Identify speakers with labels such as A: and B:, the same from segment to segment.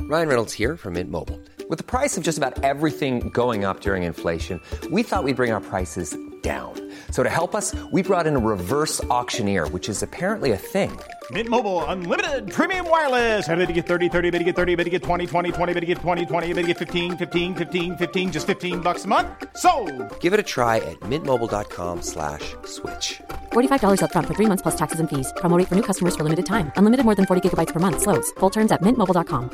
A: Ryan Reynolds here from Mint Mobile. With the price of just about everything going up during inflation, we thought we'd bring our prices down. So to help us, we brought in a reverse auctioneer, which is apparently a thing.
B: Mint Mobile Unlimited Premium Wireless. How to get 30, 30, bit to get 30, bit to get 20, 20, 20, bit to get 20, 20, bit to get 15, 15, 15, 15, just $15 a month? Sold!
A: Give it a try at mintmobile.com/switch.
C: $45 up front for 3 months plus taxes and fees. Promo rate for new customers for limited time. Unlimited more than 40 gigabytes per month. Slows full terms at mintmobile.com.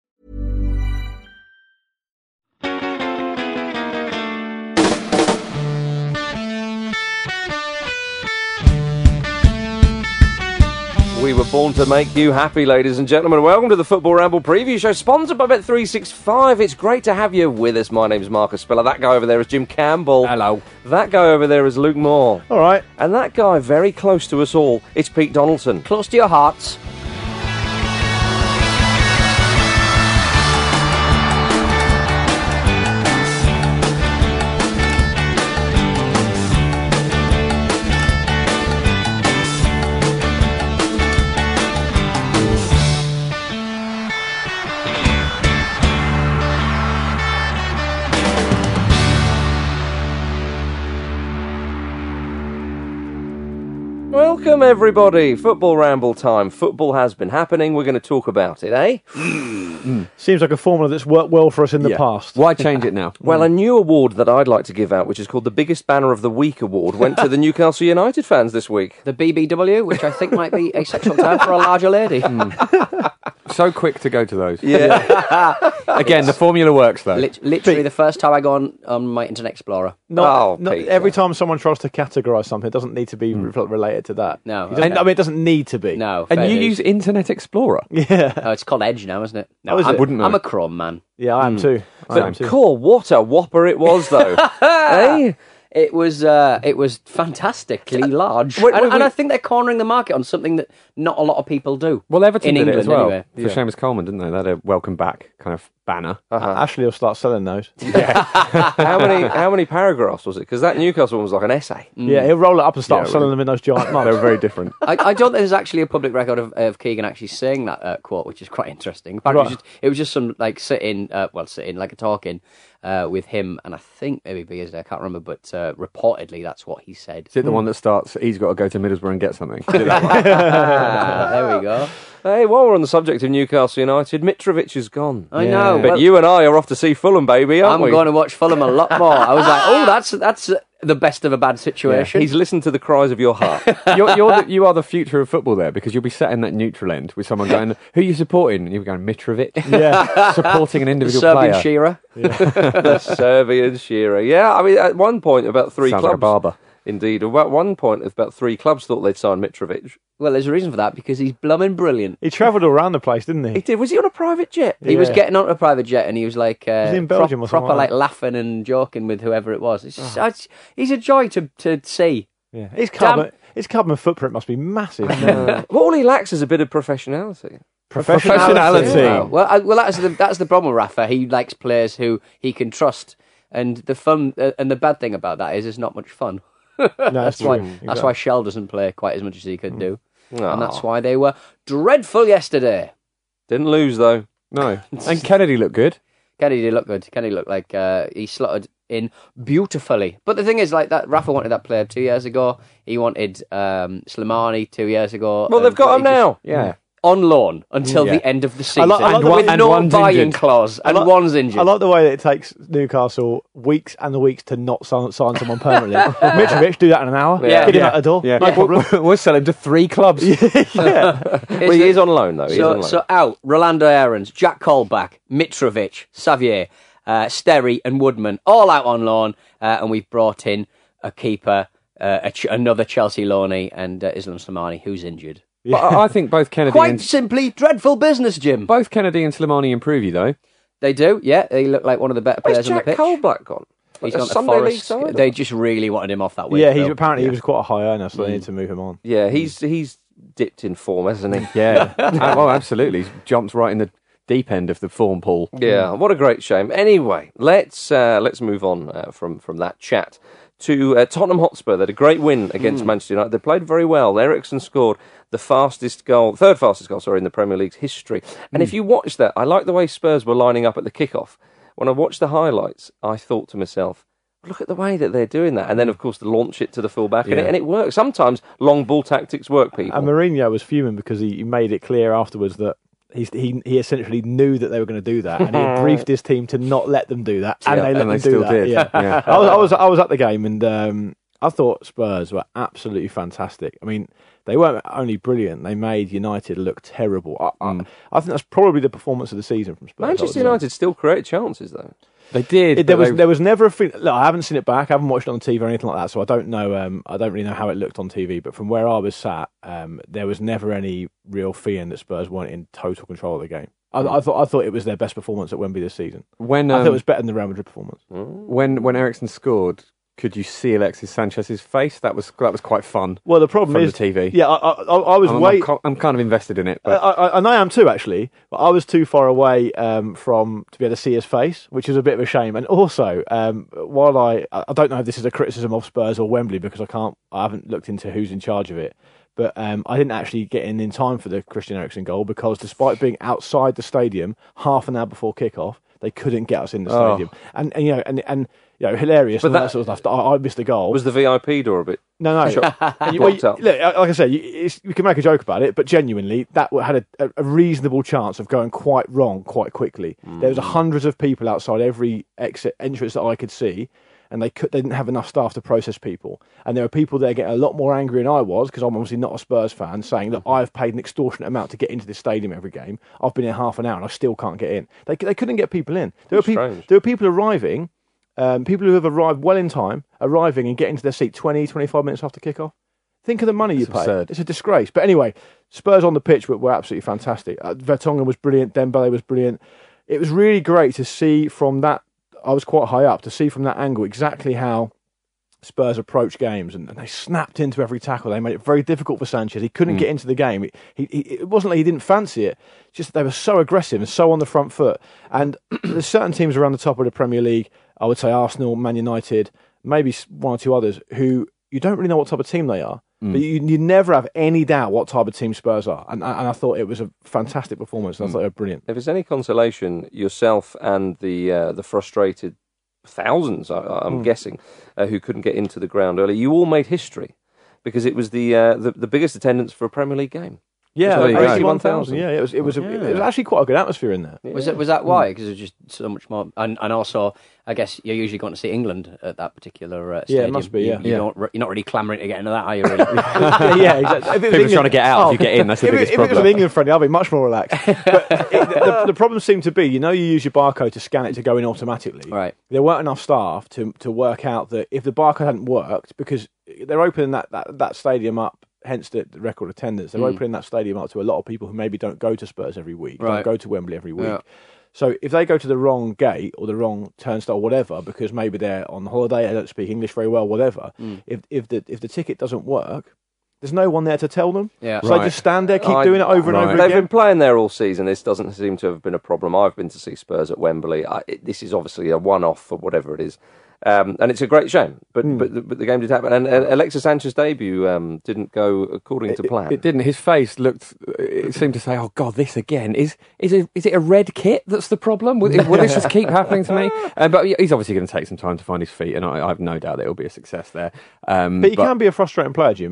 D: We were born to make you happy, ladies and gentlemen. Welcome to the Football Ramble Preview Show, sponsored by Bet365. It's great to have you with us. My name's Marcus Spiller. That guy over there is Jim Campbell.
E: Hello.
D: That guy over there is Luke Moore.
E: All right.
D: And that guy very close to us all, it's Pete Donaldson.
F: Close to your hearts.
D: Welcome, everybody. Football Ramble time. Football has been happening. We're going to talk about it, eh?
E: Seems like a formula that's worked well for us in the past.
G: Why change it now?
D: Well, a new award that I'd like to give out, which is called the Biggest Banner of the Week award, went to the Newcastle United fans this week.
F: The BBW, which I think might be a sexual term for a larger lady.
G: So quick to go to those.
D: Yeah.
G: Again, the formula works, though.
F: Literally the first time I go on my Internet Explorer.
E: Not
D: Peter.
E: every time someone tries to categorise something, it doesn't need to be related to that.
F: No.
E: It doesn't need to be.
F: No.
G: And
F: fair
G: you
F: dues.
G: use Internet Explorer.
E: Yeah.
F: Oh, it's called Edge now, isn't it? No,
E: Oh, is it?
G: Wouldn't know.
F: I'm a Chrome man.
E: Yeah, I am too. I am
D: But
E: too.
D: cool, what a whopper it was, though. eh?
F: It was fantastically large.
G: Wait,
F: and I think they're cornering the market on something that not a lot of people do.
G: Well, Everton
F: in
G: did
F: England,
G: it as well.
F: anyway.
G: For Seamus Coleman, didn't they? They had a welcome back kind of banner.
E: Ashley will start selling those.
D: How many paragraphs was it? Because that Newcastle one was like an essay.
E: Yeah, he'll roll it up and start
G: Yeah,
E: selling them in those giant
G: They
E: mugs.
G: were very different.
F: I don't think there's actually a public record of Keegan actually saying that quote, which is quite interesting. Apparently it was just some like sitting like a talking with him, and I think maybe Beasley, I can't remember, but reportedly that's what he said.
G: Is it the one that starts, he's got to go to Middlesbrough and get something?
F: There we go.
D: Hey, while we're on the subject of Newcastle United, Mitrovic is gone.
F: I know.
D: But
F: well,
D: you and I are off to see Fulham, baby, aren't
F: I'm
D: we?
F: going to watch Fulham a lot more. I was like, oh, that's the best of a bad situation.
D: He's listened to the cries of your heart.
G: You are the future of football there, because you'll be sat in that neutral end with someone going, who are you supporting? And you'll be going, Mitrovic.
E: Yeah.
G: Supporting an individual
F: Serbian
G: player.
F: Shearer.
D: The Serbian Shearer. Yeah, I mean, at one point, about three
G: Sounds
D: clubs.
G: like a barber.
D: Indeed. At one point, about three clubs thought they'd sign Mitrovic.
F: Well, there's a reason for that, because he's blooming brilliant.
E: He travelled all around the place, didn't
D: He
E: he?
D: did. Was he on a private jet?
F: He was getting onto a private jet, and he was like
E: he in Belgium or something
F: proper
E: like
F: like laughing and joking with whoever it was. It's just, he's a joy to see.
E: Yeah. His carbon footprint must be massive.
D: Well, all he lacks is a bit of professionality.
E: Professionality.
F: Yeah. Well, that's the problem with Rafa. He likes players who he can trust, and the fun and the bad thing about that is it's not much fun.
E: No, that's true.
F: That's why Shell doesn't play quite as much as he could do,
D: Aw.
F: and that's why they were dreadful yesterday.
D: Didn't lose, though.
G: No. And Kennedy looked good.
F: Kennedy did look good. Kennedy looked like he slotted in beautifully. But the thing is, like that, Rafa wanted that player 2 years ago. He wanted Slimani 2 years ago.
D: Well, they've got him now.
G: Yeah.
F: on loan until
E: Yeah.
F: the end of the season,
E: like
F: with
G: and
F: no
G: one's
F: buy-in
G: injured.
F: clause, and one's injured.
E: I like the way that it takes Newcastle weeks and the weeks to not sign someone permanently. Mitrovic, do that in an hour.
F: Yeah.
E: Get him out the door.
G: Yeah.
E: No problem.
G: We'll sell him to 3 clubs.
D: Well, he is on loan, though. He is on loan.
F: So out, Rolando Aarons, Jack Colback, Mitrovic, Xavier, Sterry and Woodman, all out on loan, and we've brought in a keeper, another Chelsea loanee, and Islam Slimani, who's injured.
G: But I think both Kennedy
F: Quite
G: and
F: simply, dreadful business, Jim.
G: both Kennedy and Slimani improve you, though.
F: They do, yeah. They look like one of the better
D: Where's
F: players on the
D: Jack
F: pitch.
D: Colback gone?
F: He's
D: A
F: gone to
D: Sunday League
F: Forest.
D: side,
F: They
D: or-
F: just really wanted him off that week.
E: Yeah, he
F: though.
E: was quite a high earner, so they need to move him on.
D: Yeah, he's dipped in form, hasn't he?
G: Yeah. Well, absolutely. He's jumped right in the deep end of the form pool.
D: Yeah, what a great shame. Anyway, let's move on from that chat to Tottenham Hotspur. They had a great win against Manchester United. They played very well. Eriksen scored the third fastest goal, in the Premier League's history. And if you watch that, I like the way Spurs were lining up at the kickoff. When I watched the highlights, I thought to myself, look at the way that they're doing that. And then, of course, to launch it to the full-back, and it works. Sometimes long ball tactics work, people.
E: And Mourinho was fuming because he made it clear afterwards that he essentially knew that they were going to do that, and he had briefed his team to not let them do that, and they let them do
G: still
E: that.
G: did.
E: Yeah. I was at the game, and I thought Spurs were absolutely fantastic. I mean, they weren't only brilliant; they made United look terrible. I think that's probably the performance of the season from Spurs.
D: Manchester United still create chances, though.
G: They did.
E: There was never a look, I haven't seen it back. I haven't watched it on TV or anything like that, so I don't know. I don't really know how it looked on TV. But from where I was sat, there was never any real feeling that Spurs weren't in total control of the game. I thought it was their best performance at Wembley this season. I thought it was better than the Real Madrid performance.
G: When Eriksen scored, could you see Alexis Sanchez's face? That was quite fun.
E: Well, the problem is
G: the TV.
E: Yeah, I was
G: I'm kind of invested in it, but
E: and I am too, actually. But I was too far away from to be able to see his face, which is a bit of a shame. And also, while I don't know if this is a criticism of Spurs or Wembley because I haven't looked into who's in charge of it. But I didn't actually get in time for the Christian Eriksen goal because despite being outside the stadium half an hour before kickoff, they couldn't get us in the stadium. And hilarious. But that sort of stuff. I missed the goal.
D: Was the VIP door a bit?
E: No.
D: Blocked up?
E: Look, like I said, you can make a joke about it, but genuinely, that had a reasonable chance of going quite wrong quite quickly. There was hundreds of people outside every entrance that I could see, and they didn't have enough staff to process people. And there were people there getting a lot more angry than I was, because I'm obviously not a Spurs fan, saying that I've paid an extortionate amount to get into this stadium every game. I've been here half an hour and I still can't get in. They couldn't get people in. There were people arriving. People who have arrived well in time, arriving and getting to their seat 20, 25 minutes after kickoff. Think of the money you pay.
G: Absurd.
E: It's a disgrace. But anyway, Spurs on the pitch were absolutely fantastic. Vertonghen was brilliant. Dembele was brilliant. It was really great to see from that. I was quite high up to see from that angle exactly how Spurs approach games, and they snapped into every tackle. They made it very difficult for Sanchez. He couldn't get into the game. It wasn't like he didn't fancy it. It's just they were so aggressive and so on the front foot. And there's certain teams around the top of the Premier League, I would say Arsenal, Man United, maybe one or two others, who you don't really know what type of team they are. But you never have any doubt what type of team Spurs are. And I thought it was a fantastic performance. And I thought they were brilliant.
D: If there's any consolation, yourself and the frustrated thousands, I'm guessing, who couldn't get into the ground early, you all made history because it was the biggest attendance for a Premier League game.
E: Yeah,
D: 81,000.
E: Yeah, it was actually quite a good atmosphere in there.
F: Yeah. Was that why? Because it was just so much more, and also I guess you're usually going to see England at that particular stadium.
E: Yeah, it must be. Yeah,
F: you're not really clamouring to get into that, are you? Really?
E: Yeah, exactly.
G: People trying to get out. If you get in, that's the biggest problem.
E: If it was an England friendly, I'd be much more relaxed. But the problem seemed to be, you use your barcode to scan it to go in automatically.
F: Right. There
E: weren't enough staff to work out that if the barcode hadn't worked, because they're opening that stadium up. Hence the record attendance. They're opening that stadium up to a lot of people who maybe don't go to Spurs every week, don't go to Wembley every week. Yeah. So if they go to the wrong gate or the wrong turnstile, whatever, because maybe they're on holiday, they don't speak English very well, whatever. If the ticket doesn't work, there's no one there to tell them. Yeah. So they just stand there, keep doing it over and over again.
D: They've been playing there all season. This doesn't seem to have been a problem. I've been to see Spurs at Wembley. This is obviously a one-off for whatever it is. And it's a great shame, but the game did happen. And Alexis Sanchez's debut didn't go according to plan.
G: It didn't. His face looked. It seemed to say, "Oh God, this again. Is it a red kit that's the problem? Will this just keep happening to me?" But he's obviously going to take some time to find his feet, and I have no doubt that it'll be a success there.
E: But he can be a frustrating player, Jim.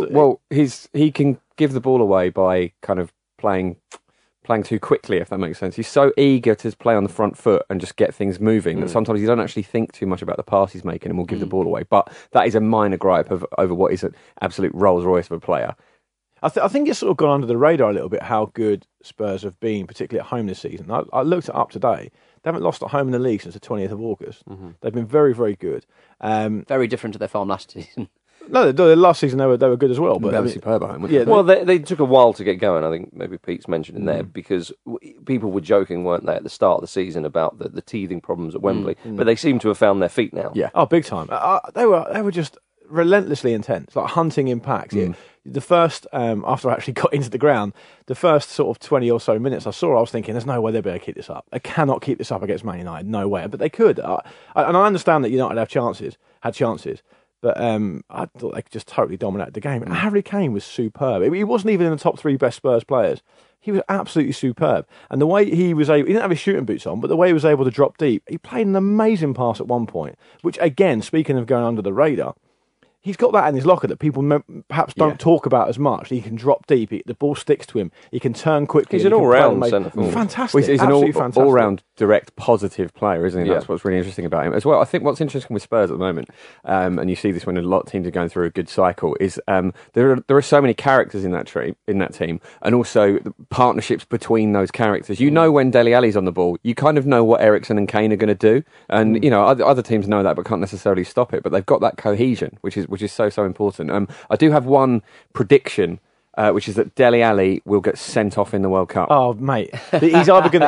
G: He can give the ball away by kind of playing too quickly, if that makes sense. He's so eager to play on the front foot and just get things moving that sometimes you don't actually think too much about the pass he's making and will give the ball away. But that is a minor gripe over what is an absolute Rolls Royce of a player.
E: I think it's sort of gone under the radar a little bit how good Spurs have been, particularly at home this season. I looked it up today. They haven't lost at home in the league since the 20th of August. They've been very, very good.
F: Very different to their form last season.
E: No, last season they were good as well. But
G: they were superb at home.
D: Yeah, well, they took a while to get going. I think maybe Pete's mentioned in there because people were joking, weren't they, at the start of the season about the teething problems at Wembley. But they seem to have found their feet now.
E: Yeah, big time. They were just relentlessly intense, like hunting in packs. The first, after I actually got into the ground, the first sort of 20 or so minutes I was thinking, there's no way they'll be able to keep this up. They cannot keep this up against Man United, no way. But they could. And I understand that United had chances, but I thought they just totally dominated the game. And Harry Kane was superb. He wasn't even in the top 3 best Spurs players. He was absolutely superb. And the way he didn't have his shooting boots on, but the way he was able to drop deep, he played an amazing pass at one point, which again, speaking of going under the radar, he's got that in his locker that people perhaps don't talk about as much. He can drop deep. The ball sticks to him. He can turn quickly.
D: He's an all-round centre forward.
E: Fantastic.
G: Well, he's
E: absolutely
G: an
E: fantastic.
G: all-round, direct, positive player, isn't he?
D: Yeah.
G: That's what's really interesting about him. As well, I think what's interesting with Spurs at the moment, and you see this when a lot of teams are going through a good cycle, is there are so many characters in that team, and also the partnerships between those characters. You know when Dele Alli's on the ball, you kind of know what Eriksen and Kane are going to do, and other teams know that but can't necessarily stop it. But they've got that cohesion, which is so important. I do have one prediction, which is that Dele Alli will get sent off in the World Cup.
E: Oh, mate, he's either going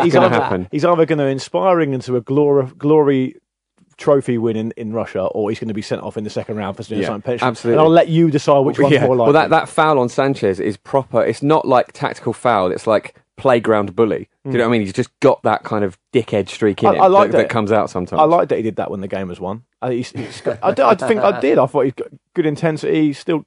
E: to inspiring into a glory trophy win in Russia, or he's going to be sent off in the second round for doing something pension.
G: Absolutely.
E: And I'll let you decide which one's more likely.
G: Well, that foul on Sanchez is proper. It's not like tactical foul. It's like playground bully. Do you know what I mean? He's just got that kind of dickhead streak in him that comes out sometimes.
E: I like that he did that when the game was won. I think I did. I thought he's got good intensity. Still,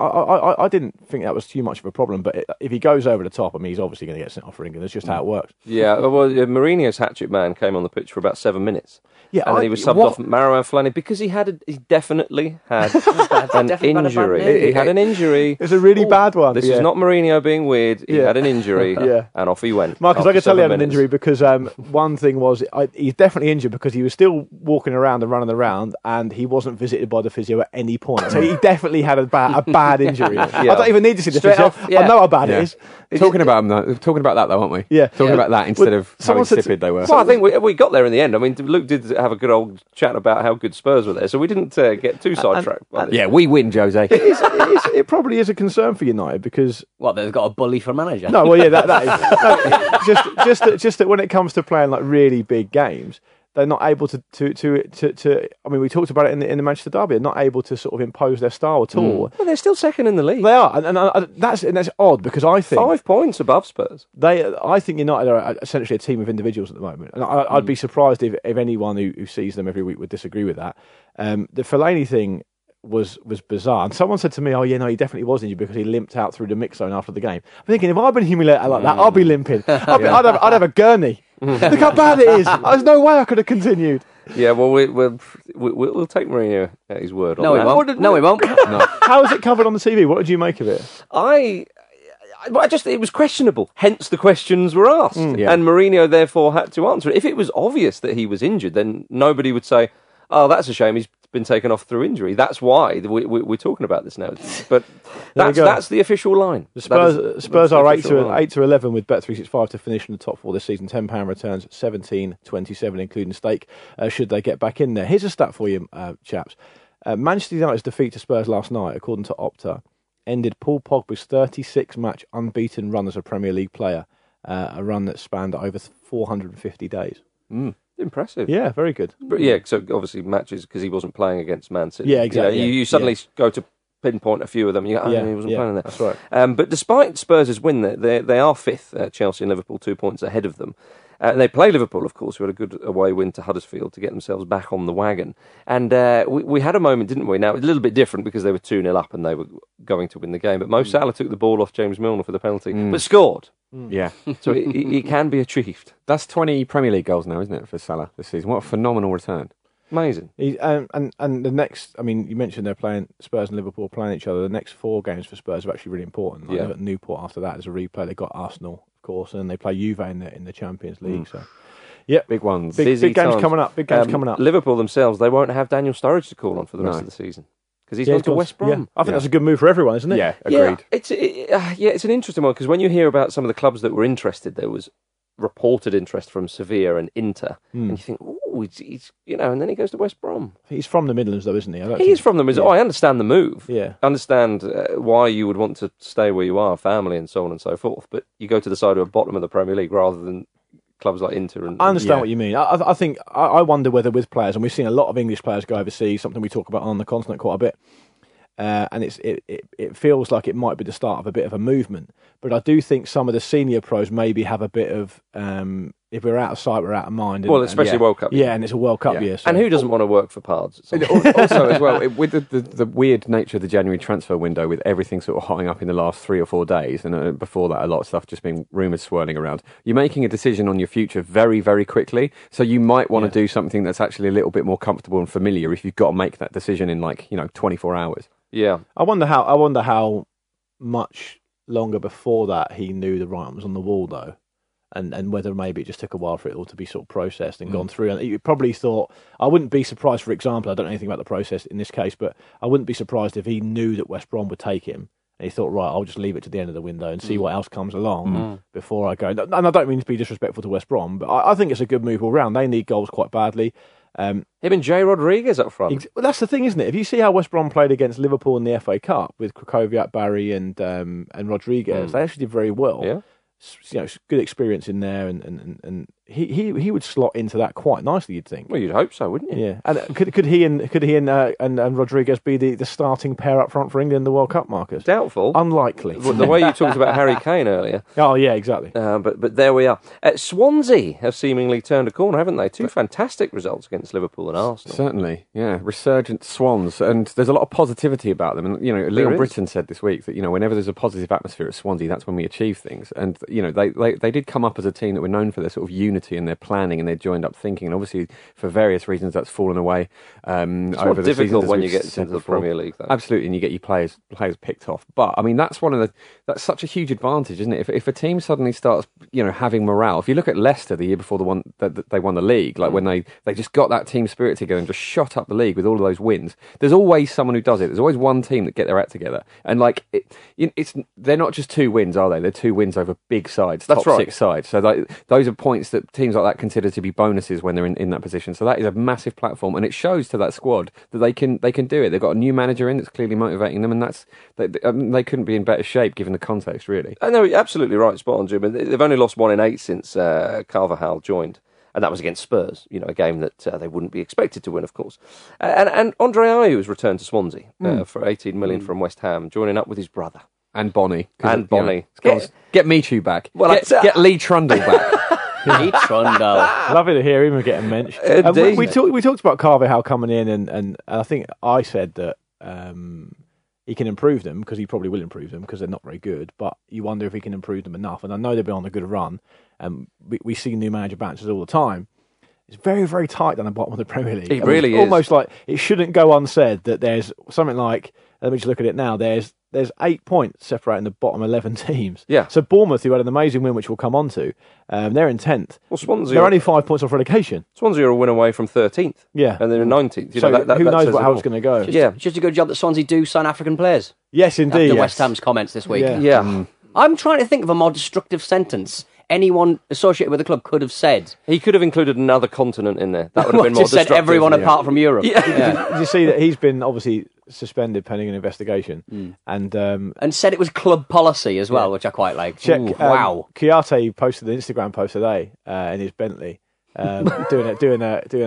E: I didn't think that was too much of a problem. But if he goes over the top, I mean, he's obviously going to get sent off for England. That's just how it works.
D: Yeah, well, Mourinho's hat-trick man came on the pitch for about 7 minutes.
E: Yeah,
D: and then he was subbed off Marouane Fellaini because he definitely had an injury. He had an injury.
E: It's a really bad one.
D: This is not Mourinho being weird. He had an injury, and off he went.
E: Marcus, I could tell he had an injury because one thing was he's definitely injured because he was still walking around and running around, and he wasn't visited by the physio at any point. So he definitely had a bad injury. I don't even need to see the physio. I know how bad it is.
G: Talking about that though, aren't we?
E: Yeah.
G: Talking about that instead of how insipid they were.
D: Well, I think we got there in the end. I mean, Luke did have a good old chat about how good Spurs were there, so we didn't get too sidetracked.
G: Yeah, we win, Jose.
E: It probably is a concern for United because
F: they've got a bully for manager.
E: No, well, yeah, that is just that when it comes to playing like really big games, they're not able to. I mean, we talked about it in the Manchester derby. They're not able to sort of impose their style at all.
D: Well, they're still second in the league.
E: They are, and that's odd because I think
D: 5 points above Spurs.
E: I think United are essentially a team of individuals at the moment, and I'd be surprised if anyone who sees them every week would disagree with that. The Fellaini thing was bizarre, and someone said to me, "Oh yeah, no, he definitely was injured because he limped out through the mix zone after the game." I'm thinking, if I'd been humiliated like that, I'd be limping. I'd have a gurney. Look how bad it is. There's no way I could have continued.
D: Yeah, well, we'll take Mourinho at his word on that.
F: No, we won't.
D: No.
E: How was it covered on the TV? What did you make of it?
D: It was questionable. Hence, the questions were asked, and Mourinho therefore had to answer it. If it was obvious that he was injured, then nobody would say, "Oh, that's a shame. He's been taken off through injury." That's why we're talking about this now. But that's the official line.
E: The Spurs are 8 to 11 with Bet365 to finish in the top 4 this season. £10 returns, 17.27 including stake. Should they get back in there? Here's a stat for you, chaps. Manchester United's defeat to Spurs last night, according to Opta, ended Paul Pogba's 36-match unbeaten run as a Premier League player. A run that spanned over 450 days.
D: Impressive.
E: Yeah, very good.
D: But so obviously matches because he wasn't playing against Man City.
E: Yeah, exactly.
D: You suddenly go to pinpoint a few of them. You go, he wasn't playing there.
E: That's right.
D: But despite Spurs' win, they are fifth. Chelsea and Liverpool 2 points ahead of them. They play Liverpool, of course, who had a good away win to Huddersfield to get themselves back on the wagon. And we had a moment, didn't we? Now, it's a little bit different because they were 2-0 up and they were going to win the game. But Mo Salah took the ball off James Milner for the penalty, but scored.
G: Yeah.
D: So it can be achieved.
G: That's 20 Premier League goals now, isn't it, for Salah this season? What a phenomenal return.
D: Amazing.
E: And the next, I mean, you mentioned they're playing, Spurs and Liverpool playing each other. The next 4 games for Spurs are actually really important. They've got Newport after that as a replay. They've got Arsenal, of course, and they play Juve in the Champions League. So, yeah,
G: big ones.
E: Big games coming up. Big games coming up.
D: Liverpool themselves, they won't have Daniel Sturridge to call on for the rest of the season because he's gone to West Brom.
E: Yeah. I think that's a good move for everyone, isn't it?
G: Yeah, agreed.
D: It's an interesting one because when you hear about some of the clubs that were interested, there was reported interest from Sevilla and Inter, and you think, oh, he's and then he goes to West Brom.
E: He's from the Midlands, though, isn't he?
D: He's from the Midlands. I understand the move.
E: Yeah,
D: I understand why you would want to stay where you are, family and so on and so forth. But you go to the side of the bottom of the Premier League rather than clubs like Inter. I
E: understand what you mean. I think I wonder whether with players, and we've seen a lot of English players go overseas, something we talk about on the continent quite a bit. and it feels like it might be the start of a bit of a movement. But I do think some of the senior pros maybe have a bit of if we're out of sight, we're out of mind.
D: Well, especially World Cup.
E: Yeah, and it's a World Cup year. So.
D: And who doesn't want to work for Pards?
G: Also, as well, with the weird nature of the January transfer window, with everything sort of hotting up in the last 3 or 4 days, and before that, a lot of stuff just being rumours swirling around, you're making a decision on your future very, very quickly. So you might want to do something that's actually a little bit more comfortable and familiar if you've got to make that decision in 24 hours.
D: Yeah.
E: I wonder how much longer before that he knew the writing was on the wall, though. And whether maybe it just took a while for it all to be sort of processed and gone through. And you probably thought, I wouldn't be surprised, for example, I don't know anything about the process in this case, but I wouldn't be surprised if he knew that West Brom would take him. And he thought, right, I'll just leave it to the end of the window and see what else comes along before I go. And I don't mean to be disrespectful to West Brom, but I think it's a good move all round. They need goals quite badly.
D: Him and Jay Rodriguez up front.
E: Well, that's the thing, isn't it? If you see how West Brom played against Liverpool in the FA Cup with Krakowiak, Barry and Rodriguez, they actually did very well.
D: Yeah.
E: Good experience in there, and he would slot into that quite nicely. You'd think.
D: Well, you'd hope so, wouldn't you?
E: Yeah, and could he and Rodriguez be the starting pair up front for England in the World Cup, Marcus?
D: Doubtful.
E: Unlikely.
D: Well, the way you talked about Harry Kane earlier.
E: Oh yeah, exactly.
D: But there we are. Swansea have seemingly turned a corner, haven't they? 2 fantastic results against Liverpool and Arsenal.
G: Certainly, yeah. Resurgent Swans, and there's a lot of positivity about them. And Leon Britton said this week that whenever there's a positive atmosphere at Swansea, that's when we achieve things. And they did come up as a team that were known for their sort of unity and their planning and their joined up thinking. And obviously, for various reasons, that's fallen away
D: it's
G: over
D: more
G: the
D: difficult
G: seasons,
D: when you get into the Premier League, though.
G: Absolutely, and you get your players picked off. But I mean, that's that's such a huge advantage, isn't it? If a team suddenly starts having morale. If you look at Leicester the year before they won the league, like when they just got that team spirit together and just shot up the league with all of those wins. There's always someone who does it. There's always one team that get their act together, and they're not just 2 wins, are they? They're 2 wins over big sides, top 6 sides. So those are points that teams like that consider to be bonuses when they're in that position. So that is a massive platform, and it shows to that squad that they can do it. They've got a new manager in that's clearly motivating them, and they couldn't be in better shape given the context, really.
D: No, you're absolutely right, spot on, Jim. They've only lost 1 in 8 since Carvajal joined. And that was against Spurs, a game that they wouldn't be expected to win, of course. And Andre Ayew has returned to Swansea for 18 million from West Ham, joining up with his brother.
G: And Bonnie.
D: Bonnie.
G: Get Michu back.
D: Well,
G: get Lee Trundle back.
F: Lee Trundle.
E: Lovely to hear him getting mentioned. We talked about Carvajal coming in, and I think I said that he can improve them, because he probably will improve them, because they're not very good, but you wonder if he can improve them enough. And I know they've been on a good run, and we see new manager bounces all the time. It's very, very tight down the bottom of the Premier League.
D: It really is.
E: Almost like it shouldn't go unsaid that there's something like, let me just look at it now, there's 8 points separating the bottom 11 teams.
D: Yeah.
E: So Bournemouth, who had an amazing win, which we'll come on to, they're in 10th.
D: Well, Swansea
E: they're only 5 points off relegation.
D: Swansea are a win away from 13th.
E: Yeah.
D: And they're in 19th.
E: So who knows how it's going to go.
F: Just a good job that Swansea do sign African players.
E: Yes, indeed.
F: After West Ham's comments this week.
D: Yeah.
F: I'm trying to think of a more destructive sentence anyone associated with the club could have said.
D: He could have included another continent in there. That would have been more
F: just said
D: destructive.
F: everyone apart from Europe.
E: Did you see that he's been obviously suspended pending an investigation,
F: and said it was club policy as well, which I quite like. Wow.
E: Kouyaté posted an Instagram post today in his Bentley, doing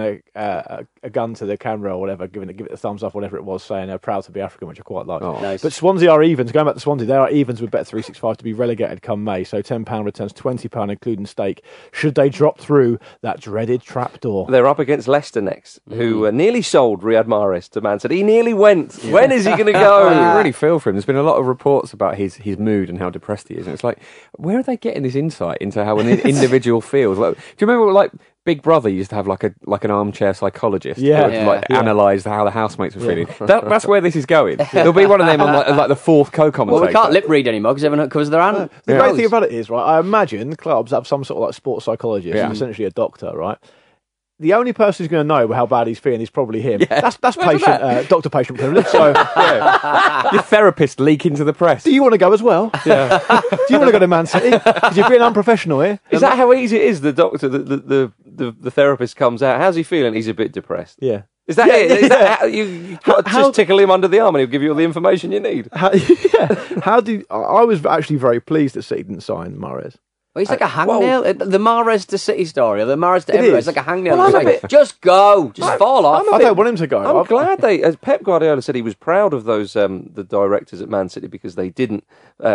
E: a gun to the camera or whatever, give it the thumbs up, whatever it was, saying they're proud to be African, which I quite like.
F: Oh, nice.
E: But Swansea are evens. Going back to Swansea, they are evens with Bet365 to be relegated come May. So £10 returns £20, including stake, should they drop through that dreaded trapdoor.
D: They're up against Leicester next, who nearly sold Riyad Mahrez to Man City. He nearly went. Yeah. When is he going to go?
G: I really feel for him. There's been a lot of reports about his mood and how depressed he is. And it's like, where are they getting this insight into how an individual feels? Like, do you remember Big Brother used to have like an armchair psychologist who would analyse how the housemates were feeling. That's where this is going. There'll be one of them on like the fourth co-commentator.
F: Well, we can't lip read anymore because everyone covers their hand.
E: The great thing about it is, right, I imagine clubs have some sort of like sports psychologist, who's essentially a doctor, right? The only person who's going to know how bad he's feeling is probably him. Yeah. That's patient, doctor-patient privilege. So,
G: your therapist leak into the press.
E: Do you want to go as well? Yeah. Do you want to go to Man City? Because you're being unprofessional here.
D: Is that how easy it is? The doctor, the therapist comes out. How's he feeling? He's a bit depressed.
E: Yeah.
D: Is that it? Is that how you just tickle him under the arm and he'll give you all the information you need?
E: I was actually very pleased that City didn't sign Mahrez.
F: Well, he's like a hangnail. The Mahrez to City story, or the Mahrez to everywhere.
E: is.
F: It's like a hangnail.
D: Well,
F: It's like, just go, just fall off.
E: I don't want him to go.
D: I'm glad as Pep Guardiola said, he was proud of those the directors at Man City because they didn't,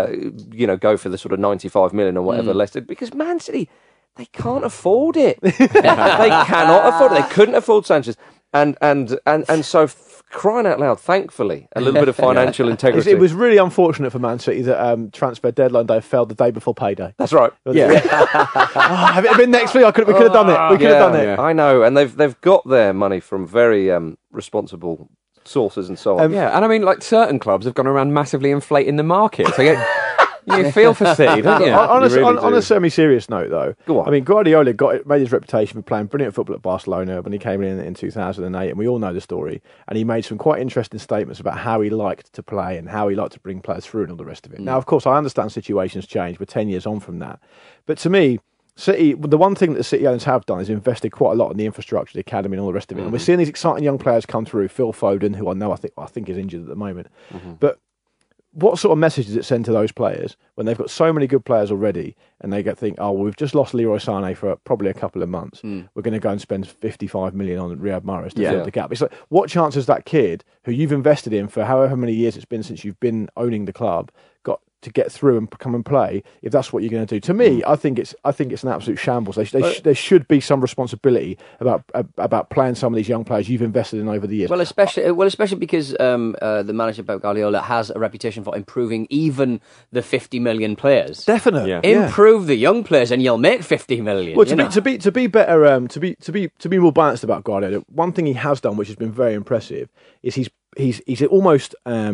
D: go for the sort of 95 million or whatever Leicester, because Man City, they can't afford it. They cannot afford it. They couldn't afford Sanchez, and so. Crying out loud, thankfully, a little bit of financial integrity.
E: It was really unfortunate for Man City that transfer deadline day fell the day before payday.
D: That's right.
E: Yeah. Have it been next week? We could have done it. We could have done it.
D: I know, and they've got their money from very responsible sources and so on.
G: And I mean, like certain clubs have gone around massively inflating the market. So you feel for City, don't you?
E: On a semi-serious note, though,
D: Go on.
E: I mean, Guardiola made his reputation for playing brilliant football at Barcelona when he came in 2008, and we all know the story. And he made some quite interesting statements about how he liked to play and how he liked to bring players through and all the rest of it. Now, of course, I understand situations change. We're 10 years on from that. But to me, City, the one thing that the City owners have done is invested quite a lot in the infrastructure, the academy, and all the rest of it. And we're seeing these exciting young players come through. Phil Foden, who I think is injured at the moment, but what sort of message does it send to those players when they've got so many good players already and they think, oh, well, we've just lost Leroy Sané for probably a couple of months. We're going to go and spend 55 million on Riyad Mahrez to fill the gap. It's like, what chance has that kid who you've invested in for however many years it's been since you've been owning the club got to get through and come and play, if that's what you're going to do? To me, I think it's an absolute shambles. There should be some responsibility about playing some of these young players you've invested in over the years.
F: Well, especially because the manager Pep Guardiola has a reputation for improving even the 50 million players.
E: Definitely,
F: Improve the young players, and you'll make 50 million.
E: Well, to be better, to be more balanced about Guardiola, one thing he has done, which has been very impressive, is he's almost.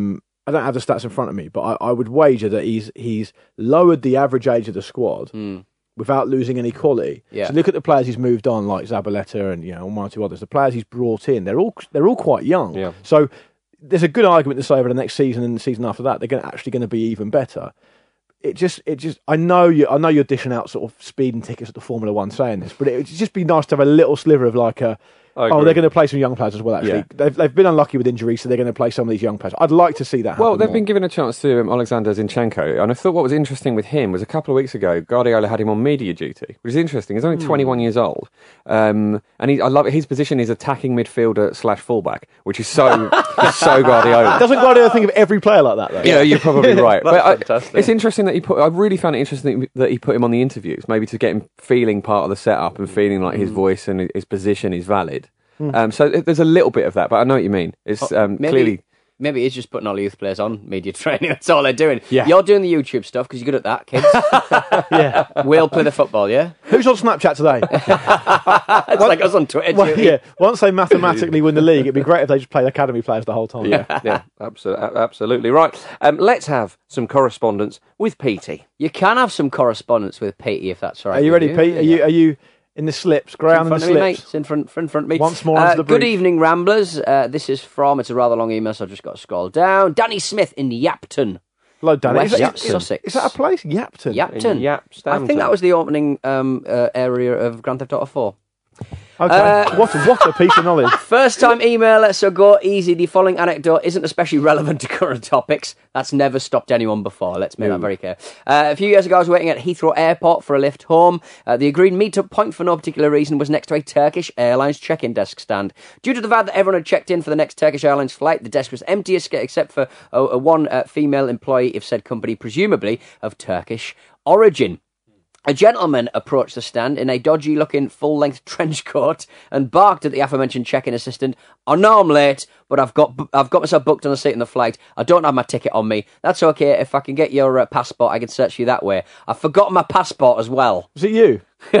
E: I don't have the stats in front of me, but I would wager that he's lowered the average age of the squad without losing any quality.
F: Yeah.
E: So look at the players he's moved on, like Zabaleta and one or two others. The players he's brought in, they're all quite young.
D: Yeah.
E: So there's a good argument to say over the next season and the season after that, they're actually going to be even better. It just. I know you're dishing out sort of speeding tickets at the Formula One saying this, but it would just be nice to have a little sliver of like a. Oh, they're going to play some young players as well, actually. Yeah. They've been unlucky with injuries, so they're going to play some of these young players. I'd like to see that happen.
G: Well, they've been given a chance to Alexander Zinchenko, and I thought what was interesting with him was a couple of weeks ago, Guardiola had him on media duty, which is interesting. He's only 21 years old, and I love it. His position is attacking midfielder / fullback, which is so Guardiola.
E: Doesn't Guardiola think of every player like that, though?
G: Yeah, you're probably right. But
F: fantastic.
G: It's interesting that I really found it interesting that he put him on the interviews, maybe to get him feeling part of the setup and feeling like his voice and his position is valid. So there's a little bit of that, but I know what you mean. It's clearly...
F: Maybe it's just putting all the youth players on media training. That's all they're doing.
E: Yeah.
F: You're doing the YouTube stuff because you're good at that, kids.
E: Yeah.
F: We'll play the football, yeah?
E: Who's on Snapchat today?
F: It's like us on Twitter.
E: Well, yeah. Once they mathematically win the league, it'd be great if they just played academy players the whole time.
D: Yeah, absolutely right. Let's have some correspondence with Petey.
F: You can have some correspondence with Petey if that's all right.
E: Are you
F: with
E: ready, Pete? Are you in the slips? Ground in the slips?
F: Mate. It's in front of me.
E: Once more into the brief.
F: Good evening, Ramblers. This is from, it's a rather long email, so I've just got to scroll down. Danny Smith in Yapton.
E: Hello, Danny.
F: West Sussex.
E: Is that a place? Yapton.
F: Yapton. I think that was the opening area of Grand Theft Auto 4.
E: Okay. What a piece of knowledge.
F: First time emailer, so go easy. The following anecdote isn't especially relevant to current topics. That's never stopped anyone before. Let's make that very clear. A few years ago, I was waiting at Heathrow Airport for a lift home. The agreed meet-up point for no particular reason was next to a Turkish Airlines check-in desk stand. Due to the fact that everyone had checked in for the next Turkish Airlines flight, the desk was empty except for one female employee of said company, presumably of Turkish origin. A gentleman approached the stand in a dodgy-looking full-length trench coat and barked at the aforementioned check-in assistant. "I know I'm late, but I've got myself booked on a seat in the flight. I don't have my ticket on me. That's okay. If I can get your passport, I can search you that way. I've forgotten my passport as well."
E: Was it you?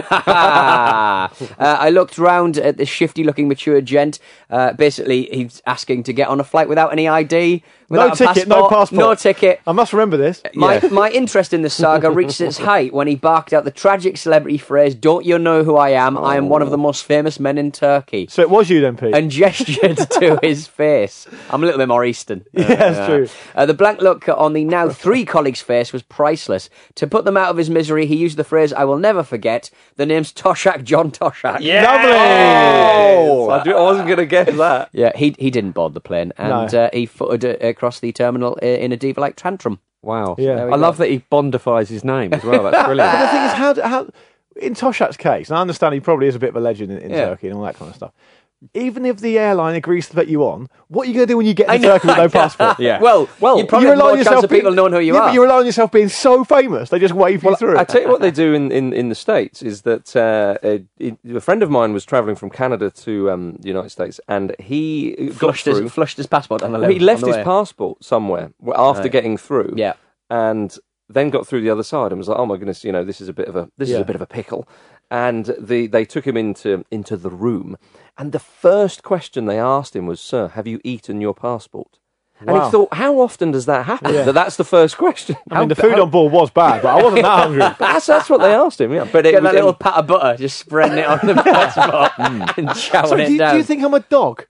F: I looked round at this shifty-looking mature gent. Basically, he's asking to get on a flight without any ID, without
E: no ticket, no passport.
F: No ticket.
E: I must remember this.
F: My interest in this saga reached its height when he barked out the tragic celebrity phrase, "Don't you know who I am? I am one of the most famous men in Turkey."
E: So it was you then, Pete?
F: And gestured to his face. I'm a little bit more Eastern.
E: Yeah, that's true.
F: The blank look on the now 3 colleagues' face was priceless. To put them out of his misery, he used the phrase I will never forget. The name's Toshak John Toshak.
E: Yeah! Lovely!
D: Oh, I wasn't going to guess that.
F: Yeah, he didn't board the plane, and he footed across the terminal in a diva-like tantrum.
G: Wow.
E: Yeah.
G: I love that he bondifies his name as well. That's brilliant.
E: But the thing is, how in Toshat's case, and I understand he probably is a bit of a legend in Turkey and all that kind of stuff. Even if the airline agrees to let you on, what are you going to do when you get to Turkey with no passport?
G: Yeah.
F: Well, you probably have more chance of people knowing who you are.
E: But you rely on yourself being so famous, they just wave you through.
D: I tell you what they do in the States is that a friend of mine was travelling from Canada to the United States, and he
F: flushed his passport on the
D: He left his passport somewhere after getting through.
F: Yeah.
D: And then got through the other side and was like, "Oh my goodness, this is a bit of a pickle." And they took him into the room, and the first question they asked him was, "Sir, have you eaten your passport?" And he thought, how often does that happen?
E: Yeah.
D: That's the first question.
E: I mean, the food on board was bad, but I wasn't that hungry.
D: That's what they asked him, yeah. But
F: Get that little pat of butter, just spreading it on the passport and chowing it down.
E: Do you think I'm a dog?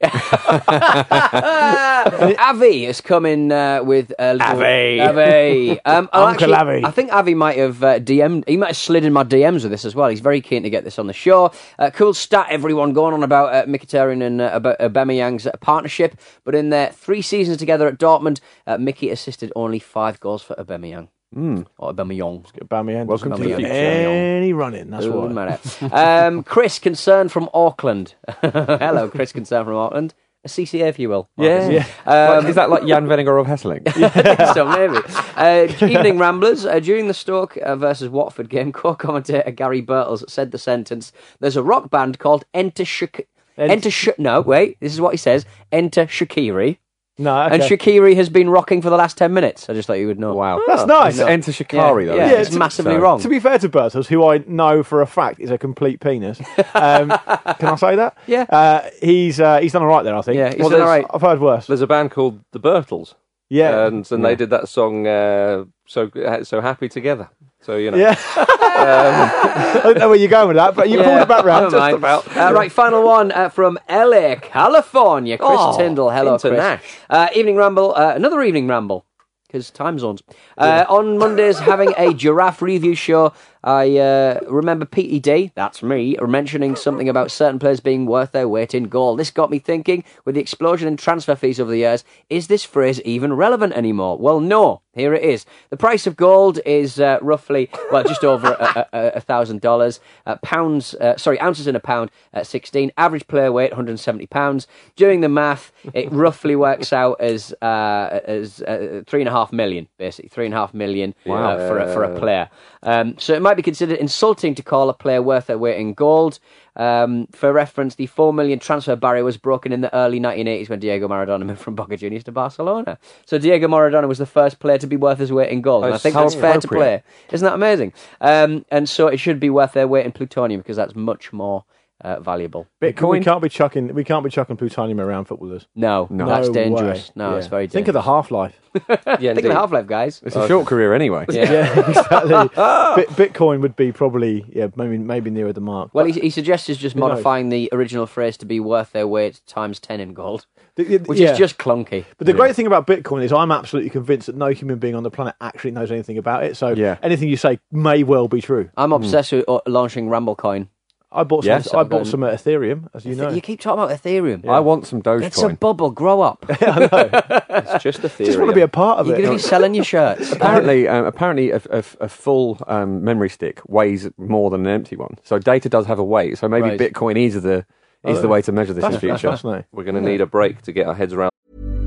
F: Avi has come in with a little... Avi.
E: Uncle Avi.
F: I think Avi might have DM'd... He might have slid in my DMs with this as well. He's very keen to get this on the show. Cool stat, everyone, going on about Mkhitaryan and about Aubameyang's partnership. But in their 3 seasons together at Dortmund, Mickey assisted only 5 goals for Aubameyang. Or Aubameyang.
E: Aubameyang.
G: Welcome to the future.
E: Any running, that's
F: why. Chris, concerned from Auckland. Hello, Chris, concerned from Auckland. A CCA, if you will.
G: Yeah. Is that like Jan Venninger of Hesseling?
F: I think so, maybe. Evening Ramblers. During the Stoke versus Watford game, co-commentator Gary Birtles said the sentence, "There's a rock band called No, wait, this is what he says. Enter Shaqiri.
E: No, okay.
F: And Shaqiri has been rocking for the last 10 minutes. I just thought you would know.
G: Wow.
E: That's nice.
G: Enter Shaqiri, though.
F: Yeah, it's massively wrong.
E: To be fair to Bertels, who I know for a fact is a complete penis, can I say that?
F: Yeah.
E: He's done all right there, I think.
F: Yeah, he's done all right.
E: I've heard worse.
D: There's a band called the Bertles.
E: Yeah.
D: And they did that song, So Happy Together. So,
E: Yeah. I don't know where you're going with that, but you pulled it back round.
F: Just about. Right, final one from LA, California. Chris Tyndall. Hello, Chris. Evening Ramble. Another Evening Ramble. Because time zones. On Mondays, having a giraffe review show, I remember PED, that's me, mentioning something about certain players being worth their weight in gold. This got me thinking, with the explosion in transfer fees over the years, is this phrase even relevant anymore? Well, no. Here it is. The price of gold is roughly, just over $1,000. Ounces in a pound, 16. Average player weight, 170 pounds. Doing the math, it roughly works out as 3.5 million, basically. 3.5 million for a player. So it might be considered insulting to call a player worth their weight in gold. For reference, the 4 million transfer barrier was broken in the early 1980s when Diego Maradona moved from Boca Juniors to Barcelona. So Diego Maradona was the first player to be worth his weight in gold. And I think that's fair to play. Isn't that amazing? And so it should be worth their weight in plutonium because that's much more valuable.
E: Bitcoin. We can't be chucking plutonium around footballers.
F: No, that's dangerous.
E: Way.
F: No, it's very dangerous.
E: Think of the half-life.
F: Think of the half-life, guys.
G: It's a short career anyway.
E: Yeah, exactly. Bitcoin would be probably maybe nearer the mark.
F: Well, he suggests just modifying the original phrase to be worth their weight times 10 in gold, which is just clunky.
E: But the great thing about Bitcoin is I'm absolutely convinced that no human being on the planet actually knows anything about it. So anything you say may well be true.
F: I'm obsessed with launching Ramblecoin.
E: I bought some at Ethereum, as you know.
F: You keep talking about Ethereum.
G: Yeah. I want some Dogecoin.
F: It's a bubble. Grow up.
E: I know.
D: It's just Ethereum.
E: Just want to be a part of
F: You're
E: it.
F: going to be selling your shirts.
G: Apparently, a full memory stick weighs more than an empty one. So data does have a weight. So maybe Bitcoin is the way to measure this in the future.
D: We're going to need a break to get our heads around.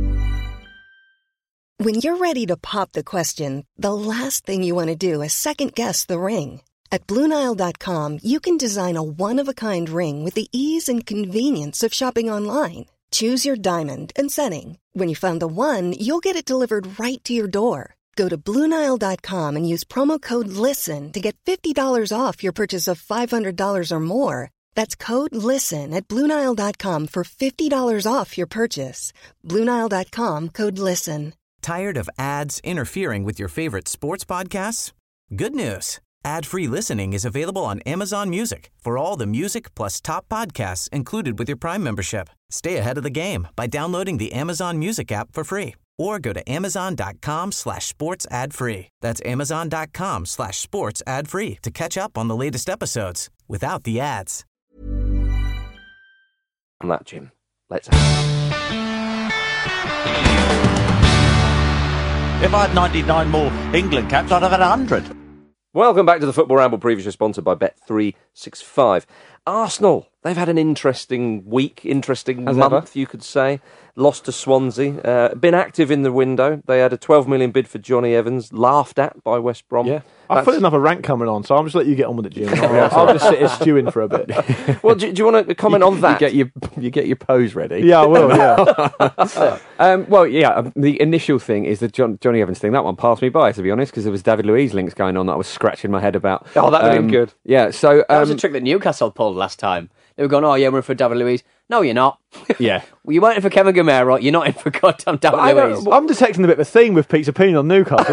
H: When you're ready to pop the question, the last thing you want to do is second-guess the ring. At BlueNile.com, you can design a one-of-a-kind ring with the ease and convenience of shopping online. Choose your diamond and setting. When you find the one, you'll get it delivered right to your door. Go to BlueNile.com and use promo code LISTEN to get $50 off your purchase of $500 or more. That's code LISTEN at BlueNile.com for $50 off your purchase. BlueNile.com, code LISTEN.
I: Tired of ads interfering with your favorite sports podcasts? Good news. Ad-free listening is available on Amazon Music for all the music plus top podcasts included with your Prime membership. Stay ahead of the game by downloading the Amazon Music app for free or go to amazon.com/sports ad free. That's amazon.com/sports ad free to catch up on the latest episodes without the ads.
D: On that, Jim. Let's
J: If I had 99 more England caps, I'd have had 100.
D: Welcome back to the Football Ramble, previously sponsored by Bet365. Arsenal, they've had an interesting week, interesting month, you could say. Lost to Swansea. Been active in the window. They had a 12 million bid for Johnny Evans, laughed at by West Brom.
E: Yeah. I feel another rank coming on, so I'll just let you get on with it, Jim. I'll just sit here stewing for a bit.
D: Well, do you want to comment on that?
G: You get your pose ready.
E: Yeah, I will, yeah.
G: The initial thing is the Johnny Evans thing. That one passed me by, to be honest, because there was David Luiz links going on that I was scratching my head about.
D: Oh, that would have been good.
G: Yeah, so...
F: that was a trick that Newcastle pulled last time. They were going, oh yeah, we're in for David Luiz. No, you're not.
G: Yeah.
F: Well, you weren't in for Kevin Gamero. You're not in for goddamn David Luiz.
E: I'm detecting a bit of a theme with Pete's opinion on Newcastle.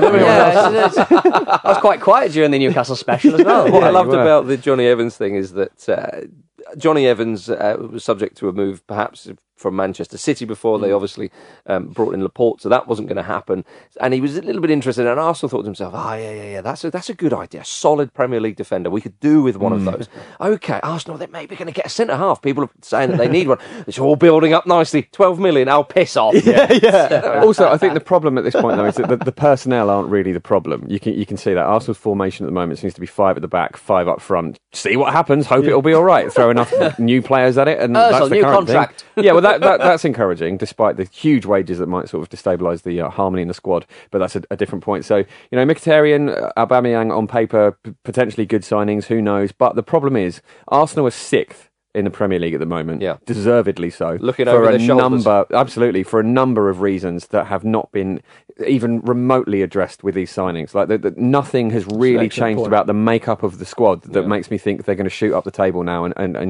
F: I was quite quiet during the Newcastle special as well.
D: What I loved about the Johnny Evans thing is that Johnny Evans was subject to a move, perhaps from Manchester City before. They obviously brought in Laporte, so that wasn't going to happen. And he was a little bit interested, and Arsenal thought to himself, that's a good idea. A solid Premier League defender. We could do with one of those. Okay, Arsenal, they're maybe going to get a centre-half. People are saying that they need one. It's all building up nicely. 12 million, I'll piss off.
E: Yeah.
G: Also, I think the problem at this point, though, is that the personnel aren't really the problem. You can see that. Arsenal's formation at the moment seems to be 5 at the back, 5 up front. See what happens. Hope it'll be all right. Throw enough new players at it, and that's the
F: new
G: current
F: contract.
G: thing. Yeah, well, that's encouraging, despite the huge wages that might sort of destabilise the harmony in the squad. But that's a different point. So, Mkhitaryan, Aubameyang on paper, potentially good signings. Who knows? But the problem is, Arsenal are 6th in the Premier League at the moment.
D: Yeah.
G: Deservedly so.
D: Looking over their shoulders.
G: For a number of reasons that have not been even remotely addressed with these signings. Like, nothing has really changed about the makeup of the squad that makes me think they're going to shoot up the table now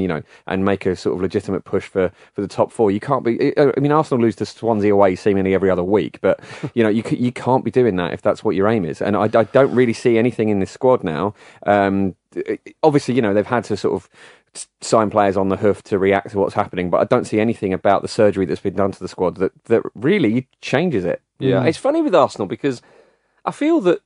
G: and make a sort of legitimate push for the top 4. You can't be... I mean, Arsenal lose to Swansea away seemingly every other week, but, you can't be doing that if that's what your aim is. And I don't really see anything in this squad now. Obviously, they've had to sort of sign players on the hoof to react to what's happening, but I don't see anything about the surgery that's been done to the squad that really changes it.
D: Yeah, It's funny with Arsenal because I feel that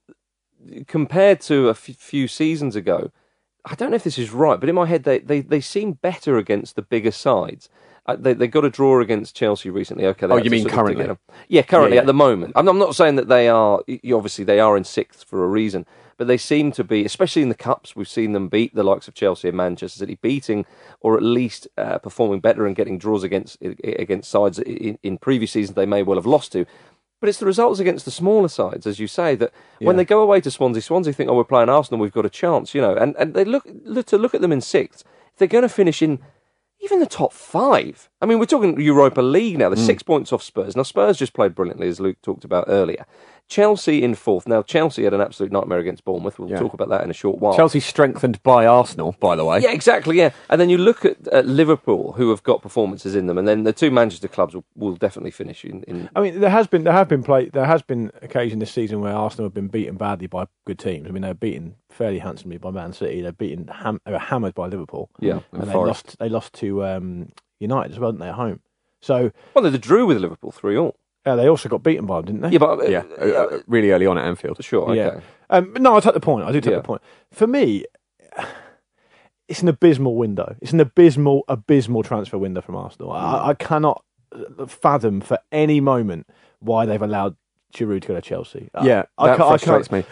D: compared to a few seasons ago, I don't know if this is right, but in my head they seem better against the bigger sides. They got a draw against Chelsea recently. Okay.
G: You mean currently?
D: Yeah, currently at the moment. I'm not saying that they are. Obviously, they are in 6th for a reason. But they seem to be, especially in the Cups, we've seen them beat the likes of Chelsea and Manchester City, beating or at least performing better and getting draws against sides in previous seasons they may well have lost to. But it's the results against the smaller sides, as you say, that when they go away to Swansea think, we're playing Arsenal, we've got a chance, and they look at them in 6th. If they're going to finish in even the top 5. I mean, we're talking Europa League now. They're 6 points off Spurs. Now, Spurs just played brilliantly, as Luke talked about earlier. Chelsea in 4th. Now, Chelsea had an absolute nightmare against Bournemouth. We'll talk about that in a short while.
G: Chelsea strengthened by Arsenal, by the way.
D: Yeah, exactly, yeah. And then you look at Liverpool, who have got performances in them, and then the 2 Manchester clubs will definitely finish in...
E: I mean, there has been occasion this season where Arsenal have been beaten badly by good teams. I mean, they were beaten fairly handsomely by Man City. They were hammered by Liverpool.
D: Yeah,
E: and they lost to United as well, didn't they, at home? So,
D: well, they drew with Liverpool 3-3.
E: They also got beaten by them, didn't they?
D: Yeah, but
G: really early on at Anfield.
D: Sure, okay.
E: Yeah. But no, I take the point. I do take the point. For me, it's an abysmal window. It's an abysmal transfer window from Arsenal. I cannot fathom for any moment why they've allowed Giroud to go to Chelsea.
G: That frustrates me.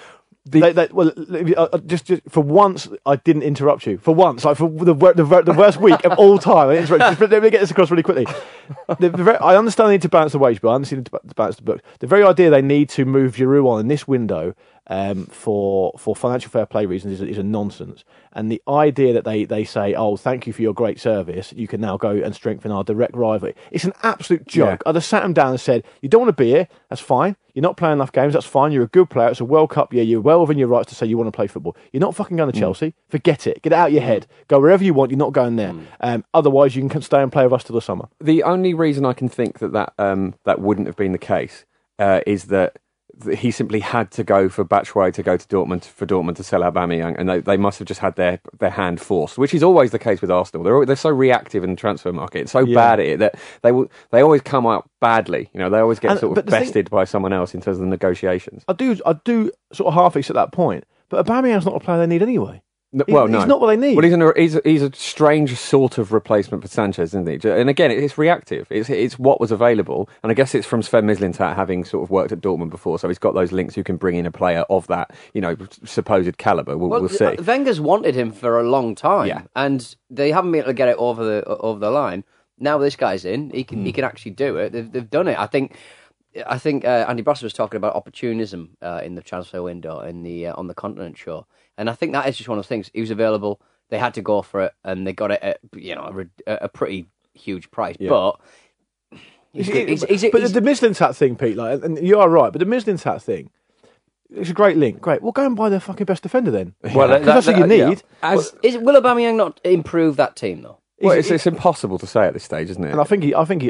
E: Just for once, I didn't interrupt you. For once, like for the worst week of all time. Let me get this across really quickly. I understand they need to balance the wage bill. I understand they need to balance the books. The very idea they need to move Giroud on in this window for financial fair play reasons is a nonsense. And the idea that they say, oh, thank you for your great service, you can now go and strengthen our direct rivalry. It's an absolute joke. I just sat him down and said, you don't want to be here, that's fine. You're not playing enough games, that's fine. You're a good player, it's a World Cup year, you're well within your rights to say you want to play football. You're not fucking going to Chelsea. Forget it. Get it out of your head. Go wherever you want, you're not going there. Otherwise, you can stay and play with us till the summer.
G: The only reason I can think that wouldn't have been the case is that he simply had to go for Batshuayi to go to Dortmund for Dortmund to sell Aubameyang, and they must have just had their hand forced, which is always the case with Arsenal. They're so reactive in the transfer market, it's so bad at it that they always come out badly. They always get sort of bested by someone else in terms of the negotiations.
E: I do sort of half accept that point, but Aubameyang's not a player they need anyway.
G: Well, no.
E: He's not what they need.
G: Well, he's a strange sort of replacement for Sanchez, isn't he? And again, it's reactive. It's what was available. And I guess it's from Sven Mislintat having sort of worked at Dortmund before, so he's got those links who can bring in a player of that, supposed calibre. We'll see.
F: Wenger's wanted him for a long time, and they haven't been able to get it over the line. Now this guy's in, he can actually do it. They've done it. I think Andy Brassel was talking about opportunism in the transfer window on the Continent show, and I think that is just one of the things. He was available, they had to go for it, and they got it at a pretty huge price. Yeah. But
E: the Mislintat thing, Pete, and you are right, but the Mislintat thing, it's a great link. Great. Well, go and buy their fucking best defender then. Well, that's what you need.
F: Yeah. Will Aubameyang not improve that team though?
G: Well, it's impossible to say at this stage, isn't it?
E: And I think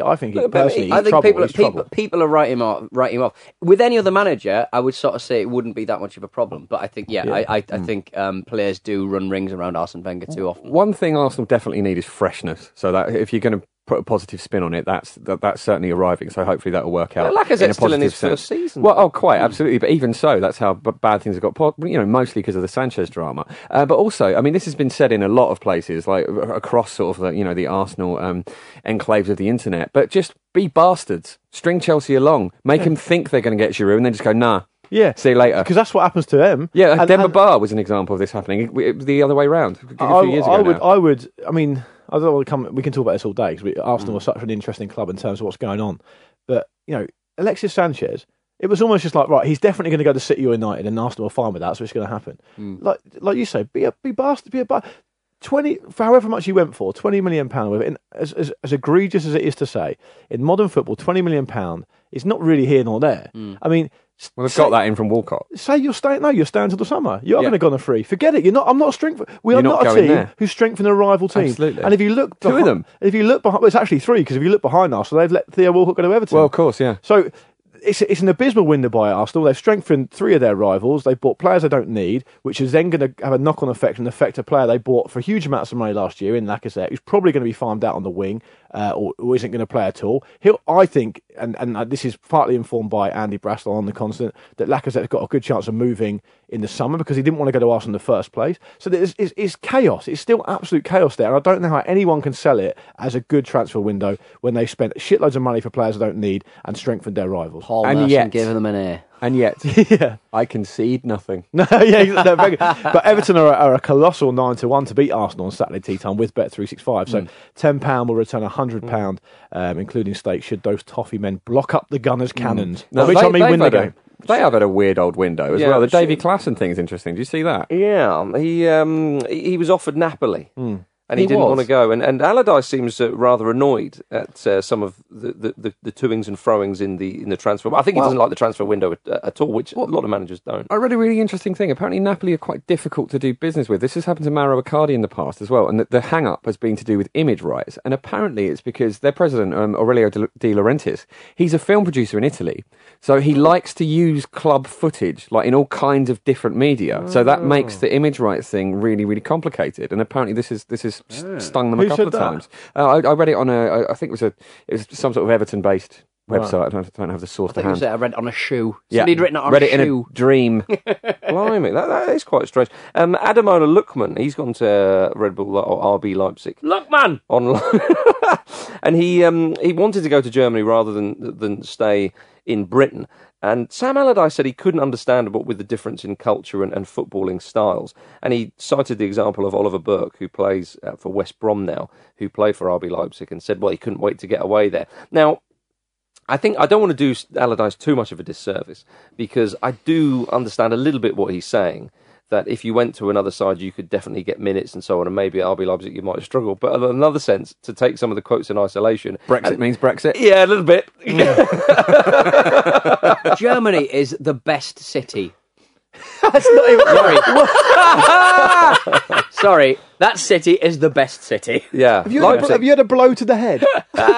F: people are writing him off. With any other manager, I would sort of say it wouldn't be that much of a problem. But I think, I think players do run rings around Arsene Wenger too often.
G: One thing Arsenal definitely need is freshness. So that if you're going to put a positive spin on it, that's certainly arriving. So hopefully that will work out.
D: Lacazette's still in his first season.
G: Well, quite absolutely. But even so, that's how bad things have got. Mostly because of the Sanchez drama. But also, I mean, this has been said in a lot of places, like across sort of the Arsenal enclaves of the internet. But just be bastards, string Chelsea along, make them think they're going to get Giroud, and then just go nah.
E: Yeah,
G: see you later.
E: Because that's what happens to them.
G: Yeah, Demba Ba was an example of this happening. The other way round. A few years ago
E: I mean, I don't want to come. We can talk about this all day because Arsenal are such an interesting club in terms of what's going on. But Alexis Sanchez, it was almost just like, right, he's definitely going to go to City or United, and Arsenal are fine with that, so it's going to happen. Like you say, be bastard, be a bastard. 20, for however much he went for, £20 million with it. And as egregious as it is to say, in modern football, £20 million is not really here nor there. I mean,
G: they've got that in from Walcott.
E: Say you're staying. No, you're staying till the summer. You are going to go on a free. Forget it. You're not. I'm not a strength. We are not a team who strengthen a rival team.
G: Absolutely.
E: And if you look,
G: two of them.
E: If you look behind, well, it's actually three because if you look behind us, they've let Theo Walcott go to Everton.
G: Well, of course, yeah.
E: So it's an abysmal window by Arsenal. They've strengthened three of their rivals. They've bought players they don't need, which is then going to have a knock-on effect and affect a player they bought for huge amounts of money last year in Lacazette, who's probably going to be farmed out on the wing or isn't going to play at all. I think, and this is partly informed by Andy Brassel on the Constant, that Lacazette's got a good chance of moving in the summer because he didn't want to go to Arsenal in the first place. So it's chaos. It's still absolute chaos there. And I don't know how anyone can sell it as a good transfer window when they spent shitloads of money for players they don't need and strengthened their rivals.
F: Paul Merson giving them an A.
G: And yet, I concede nothing.
E: But Everton are a colossal 9-1 to beat Arsenal on Saturday tea time with Bet365. So £10 will return £100, including stakes, should those toffee men block up the Gunners' cannons.
G: Win the game. They have had a weird old window as well. The Davy Klaassen thing is interesting. Did you see that?
D: Yeah, he was offered Napoli. And he didn't want to go. And Allardyce seems rather annoyed at some of the toings and froings in the transfer. I think he doesn't like the transfer window at all, which a lot of managers don't.
G: I read a really interesting thing. Apparently Napoli are quite difficult to do business with. This has happened to Mauro Icardi in the past as well. And the hang-up has been to do with image rights. And apparently it's because their president, Aurelio De Laurentiis, he's a film producer in Italy. So he likes to use club footage, like in all kinds of different media. So that makes the image rights thing really, really complicated. And apparently this is stung them a couple of times. I read it on I think it was some sort of Everton-based website. Right. I don't have the source to hand.
F: I read it on a shoe. Somebody had written it on a shoe.
G: Read it in a dream.
D: Blimey, that is quite strange. Ademola Lookman, he's gone to Red Bull or RB Leipzig.
F: Lookman!
D: Online. And he wanted to go to Germany rather than stay in Britain. And Sam Allardyce said he couldn't understand what with the difference in culture and footballing styles. And he cited the example of Oliver Burke, who plays for West Brom now, who played for RB Leipzig, and said, well, he couldn't wait to get away there. Now, I think I don't want to do Allardyce too much of a disservice, because I do understand a little bit what he's saying, that if you went to another side, you could definitely get minutes and so on, and maybe at RB Leipzig you might struggle. But in another sense, to take some of the quotes in isolation...
G: Brexit means Brexit?
D: Yeah, a little bit.
F: Germany is the best city.
E: That's not even...
F: Sorry, that city is the best city.
D: Yeah.
E: Have you had a blow to the head?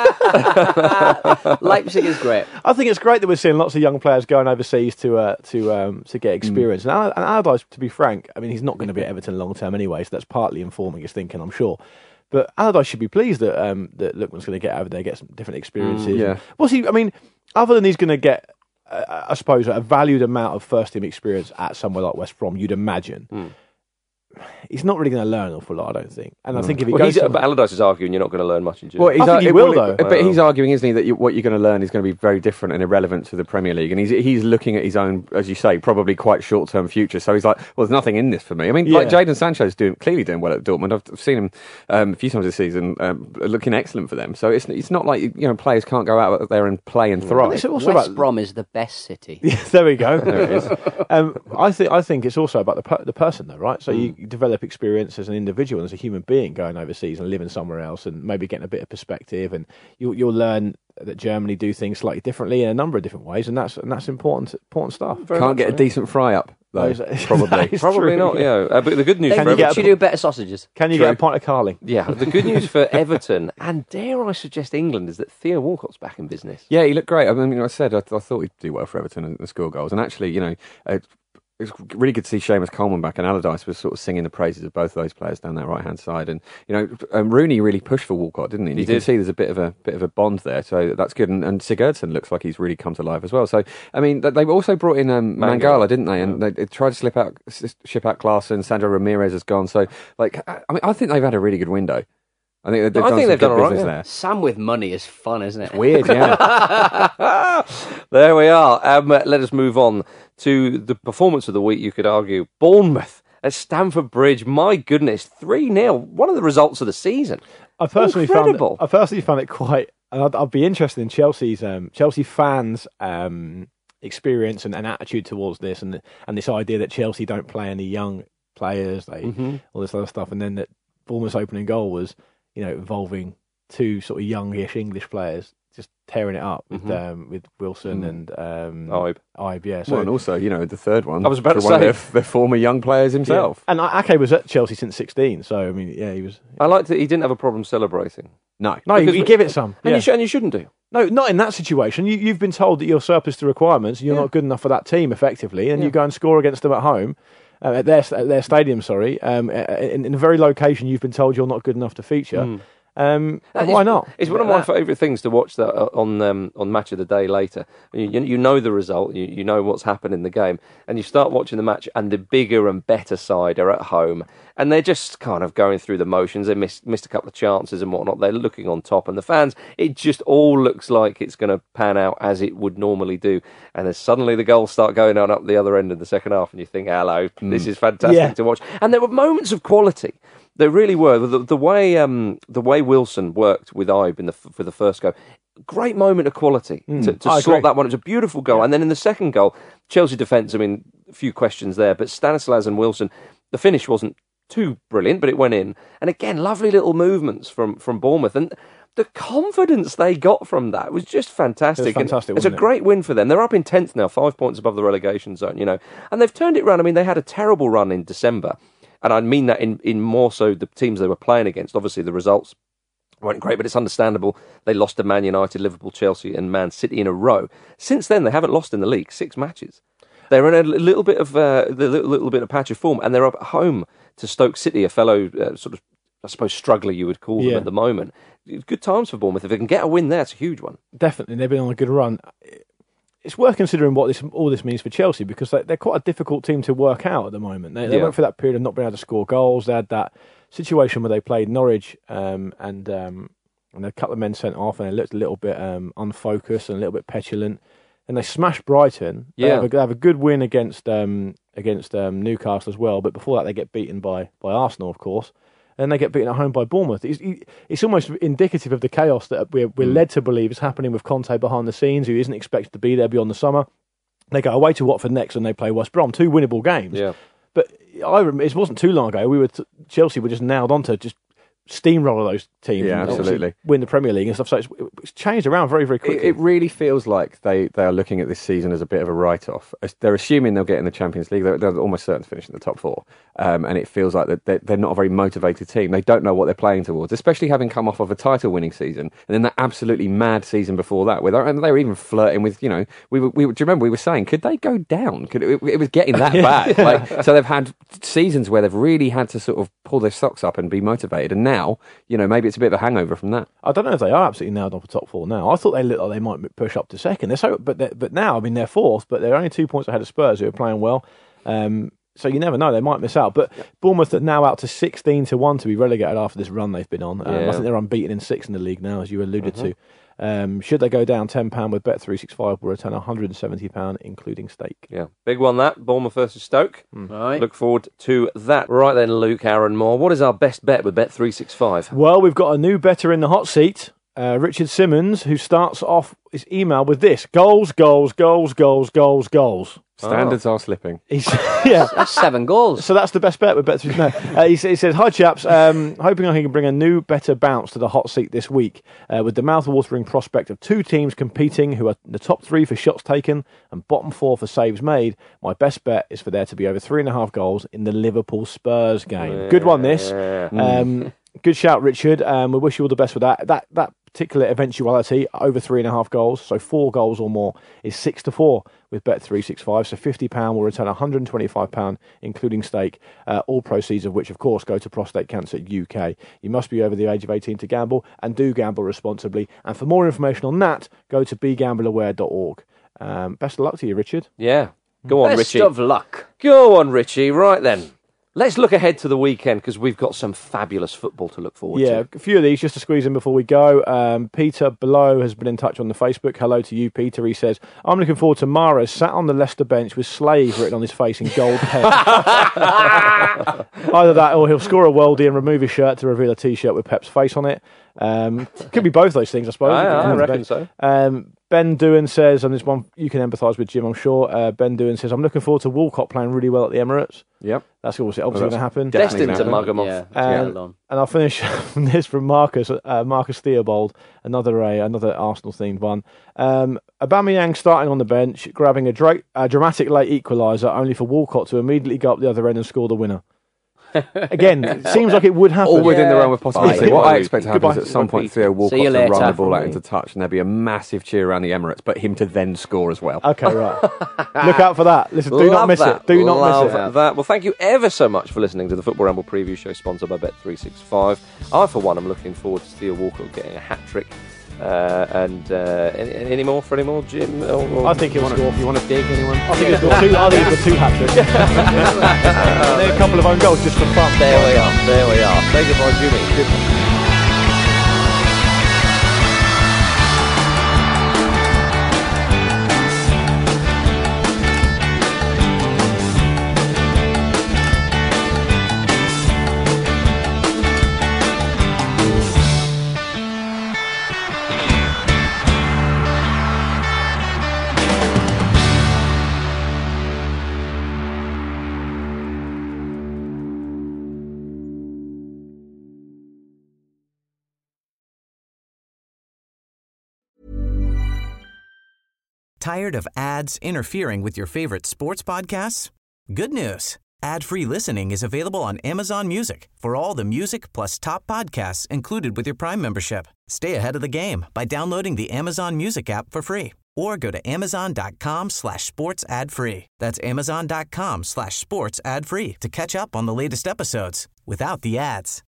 F: Leipzig is great.
E: I think it's great that we're seeing lots of young players going overseas to get experience. And Allardyce, to be frank, I mean, he's not going to be at Everton long term anyway, so that's partly informing his thinking, I'm sure. But Allardyce should be pleased that Lookman's going to get over there, get some different experiences.
G: Yeah.
E: What's he? I mean, other than he's going to get, I suppose, a valued amount of first team experience at somewhere like West Brom, you'd imagine. he's not really going to learn an awful lot, I don't think. And I think if he
D: Well,
E: goes,
D: but Allardyce is arguing you're not going to learn much in Germany.
G: Well, he's
E: I think he will, though.
G: But he's arguing, isn't he, that what you're going to learn is going to be very different and irrelevant to the Premier League. And he's looking at his own, as you say, probably quite short-term future. So he's like, well, there's nothing in this for me. I mean, like Jadon Sancho's clearly doing well at Dortmund. I've seen him a few times this season, looking excellent for them. So it's not like players can't go out there and play and thrive.
E: It's also
F: West Brom is the best city.
E: Yeah, there we go. There it is. I think it's also about the person, though, right? So you develop experience as an individual and as a human being going overseas and living somewhere else, and maybe getting a bit of perspective, and you'll learn that Germany do things slightly differently in a number of different ways, and that's important stuff.
G: Can't get a decent fry up, though. Probably
E: True,
D: not. Yeah, but the good news.
F: You do better sausages.
E: Can you get a pint of Carling?
D: Yeah, the good news for Everton and dare I suggest England is that Theo Walcott's back in business.
G: Yeah, he looked great. I mean, I said I thought he'd do well for Everton and score goals, and actually, it's really good to see Seamus Coleman back, and Allardyce was sort of singing the praises of both those players down that right hand side. And Rooney really pushed for Walcott, didn't he? And you can see there's a bit of a bond there, so that's good. And Sigurdsson looks like he's really come to life as well. So I mean, they also brought in Mangala, didn't they? And they tried to ship out Klaassen. Sandro Ramirez has gone. So I think they've had a really good window. I think they've done all right there.
F: Sam with money is fun, isn't it?
G: It's weird, yeah.
D: There we are. Let us move on to the performance of the week, you could argue. Bournemouth at Stamford Bridge. My goodness, 3-0. One of the results of the season.
E: I personally found it quite. I'd be interested in Chelsea fans' experience and attitude towards this, and this idea that Chelsea don't play any young players, all this other stuff, and then that Bournemouth's opening goal was, involving two sort of youngish English players just tearing it up with Wilson and Ibe. Yeah.
G: So, and also, the third one.
D: I was about to say
G: one of their former young players himself.
E: Yeah. And Ake was at Chelsea since 16. So I mean, yeah, he was.
D: I liked that he didn't have a problem celebrating.
E: No, you give it some,
D: and you shouldn't do.
E: No, not in that situation. You've been told that you're surplus to requirements and you're not good enough for that team effectively, and you go and score against them at home. At their stadium, in a very location you've been told you're not good enough to feature. Why not?
D: It's one of my favourite things to watch that on Match of the Day later. You know the result, you know what's happened in the game, and you start watching the match, and the bigger and better side are at home, and they're just kind of going through the motions. They missed a couple of chances and whatnot. They're looking on top, and the fans, it just all looks like it's going to pan out as it would normally do. And then suddenly the goals start going on up the other end in the second half, and you think, hello, this is fantastic to watch. And there were moments of quality. There really were. The way Wilson worked with Ibe for the first go, great moment of quality to slot that one. It was a beautiful goal. Yeah. And then in the second goal, Chelsea defence, I mean, a few questions there, but Stanislas and Wilson, the finish wasn't too brilliant, but it went in. And again, lovely little movements from Bournemouth. And the confidence they got from that was just fantastic.
E: It was fantastic,
D: it's a great win for them. They're up in 10th now, 5 points above the relegation zone, And they've turned it around. I mean, they had a terrible run in December. And I mean that in more so the teams they were playing against. Obviously, the results weren't great, but it's understandable. They lost to Man United, Liverpool, Chelsea and Man City in a row. Since then, they haven't lost in the league, 6 matches. They're in a little bit of patch of form, and they're up at home to Stoke City, a fellow sort of, I suppose, struggler you would call them at the moment. Good times for Bournemouth. If they can get a win there, it's a huge one.
E: Definitely. They've been on a good run. It's worth considering what all this means for Chelsea, because they're quite a difficult team to work out at the moment. They went through that period of not being able to score goals. They had that situation where they played Norwich and a couple of men sent off, and they looked a little bit unfocused and a little bit petulant. And they smashed Brighton. They have a good win against Newcastle as well, but before that they get beaten by Arsenal, of course. And they get beaten at home by Bournemouth. It's almost indicative of the chaos that we're led to believe is happening with Conte behind the scenes, who isn't expected to be there beyond the summer. They go away to Watford next, and they play West Brom, 2 winnable games. Yeah. But it wasn't too long ago. Chelsea were just nailed on to just steamroller those teams.
G: Yeah, absolutely.
E: Win the Premier League and stuff. So it's changed around very, very quickly.
G: It really feels like they are looking at this season as a bit of a write-off. They're assuming they'll get in the Champions League. They're almost certain to finish in the top 4. And it feels like that they're not a very motivated team. They don't know what they're playing towards, especially having come off of a title-winning season and then that absolutely mad season before that. And they were even flirting with, do you remember we were saying, could they go down? It was getting that bad. So they've had seasons where they've really had to sort of pull their socks up and be motivated. And now, maybe it's a bit of a hangover from that.
E: I don't know if they are absolutely nailed on for top 4 now. I thought they looked like they might push up to second. But now, I mean, they're 4th, but they're only 2 points ahead of Spurs, who are playing well. So you never know, they might miss out. But Bournemouth are now out to 16-1 to be relegated after this run they've been on. I think they're unbeaten in 6 in the league now, as you alluded to. Should they go down £10 with Bet365, will return £170, including stake.
D: Yeah, big one that. Bournemouth versus Stoke.
F: Right.
D: Look forward to that. Right then, Luke Aaron Moore, what is our best bet with Bet365?
E: Well, we've got a new bettor in the hot seat, Richard Simmons, who starts off his email with this: goals, goals, goals, goals, goals, goals.
G: Standards are slipping.
F: That's 7 goals.
E: So that's the best bet with Bet365. No, he says, "Hi chaps, hoping I can bring a new, better bounce to the hot seat this week with the mouth-watering prospect of 2 teams competing who are the top 3 for shots taken and bottom 4 for saves made. My best bet is for there to be over 3.5 goals in the Liverpool Spurs game." Good one, this. Good shout, Richard. We wish you all the best with that. That particular eventuality, over 3.5 goals, so 4 goals or more, is 6-4 with Bet365. So £50 will return £125, including stake. All proceeds of which, of course, go to Prostate Cancer UK. You must be over the age of 18 to gamble, and do gamble responsibly. And for more information on that, go to begambleaware.org. Best of luck to you, Richard.
D: Yeah. Go on,
F: Best
D: Richie.
F: of luck.
D: Go on, Richie. Right then. Let's look ahead to the weekend because we've got some fabulous football to look forward to.
E: Yeah, a few of these just to squeeze in before we go. Peter Below has been in touch on the Facebook. Hello to you, Peter. He says, "I'm looking forward to Mahrez sat on the Leicester bench with Slave written on his face in gold pen." Either that or he'll score a worldie and remove his shirt to reveal a T-shirt with Pep's face on it. Could be both those things, I suppose.
D: I reckon so.
E: Ben Doohan says, and this one you can empathise with, Jim, I'm sure. Ben Doohan says, "I'm looking forward to Walcott playing really well at the Emirates."
G: Yep.
E: That's obviously going to happen.
D: Destined to mug him off.
F: Yeah,
E: And I'll finish from this from Marcus Theobald, another Arsenal-themed one. Aubameyang starting on the bench, grabbing a dramatic late equaliser, only for Walcott to immediately go up the other end and score the winner. Again, it seems like it would happen.
G: All within the realm of possibility. What I expect to happen
E: Goodbye.
G: is at some point Theo Walcott to
F: later.
G: run the ball out into touch, and there'll be a massive cheer around the Emirates, but him to then score as well.
E: Okay, right. Look out for that. Listen, do not miss it. Do not miss it.
D: That. Well, thank you ever so much for listening to the Football Ramble preview show sponsored by Bet365. I, for one, am looking forward to Theo Walcott getting a hat-trick. Any more, Jim?
E: I think he'll score.
G: You want to dig anyone?
E: I think he's got 2 hat-tricks. And then a couple of own goals just for fun.
D: There we are. Say goodbye, Jimmy.
I: Tired of ads interfering with your favorite sports podcasts? Good news. Ad-free listening is available on Amazon Music for all the music plus top podcasts included with your Prime membership. Stay ahead of the game by downloading the Amazon Music app for free or go to amazon.com/sports ad free. That's amazon.com/sports ad free to catch up on the latest episodes without the ads.